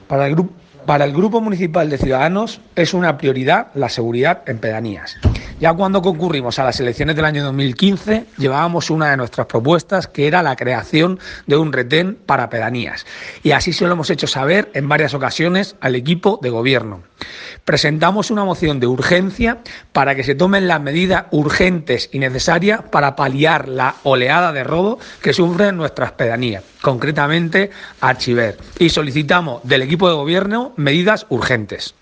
Para el Grupo Municipal de Ciudadanos es una prioridad la seguridad en pedanías. Ya cuando concurrimos a las elecciones del año 2015, llevábamos una de nuestras propuestas, que era la creación de un retén para pedanías. Y así se lo hemos hecho saber en varias ocasiones al equipo de gobierno. Presentamos una moción de urgencia para que se tomen las medidas urgentes y necesarias para paliar la oleada de robo que sufren nuestras pedanías, concretamente Archiver. Y solicitamos del equipo de gobierno medidas urgentes.